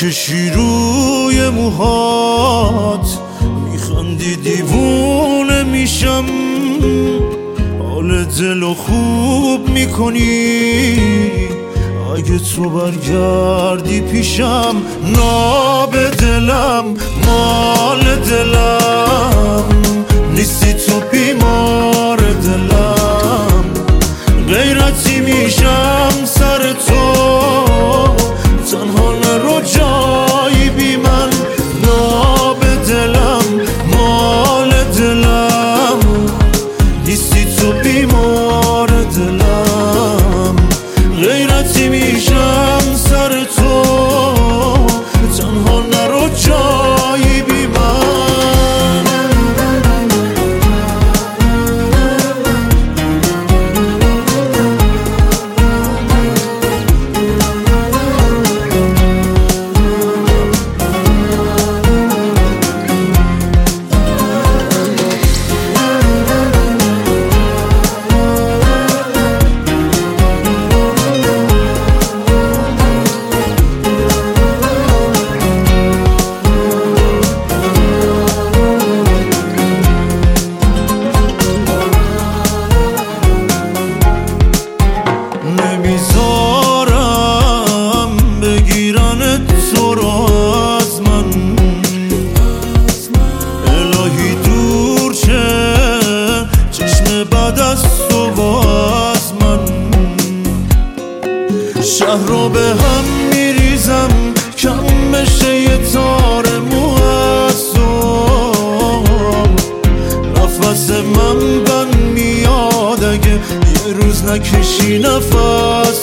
میکشی روی موهات، میخندی دیوونه میشم، حال دلو خوب میکنی. اگه تو برگردی پیشم، ناب دلم مال دلم نیستی، تو بیمار دلم. غیرتی میشم سر تو، تنها نرو جایی بی من. ناب دلم مال دلم نیستی، تو بیمار دلم. غیرتی میشم سر تو، تنها نرو جایی بی من. نمیذارم بگیرن تو رو از من، الهی دور چشم بعد از تو از من. شهر رو به هم میریزم، کم بشه یه تار مو از تو. نفس من بند میاد اگه یه روز نکشی نفس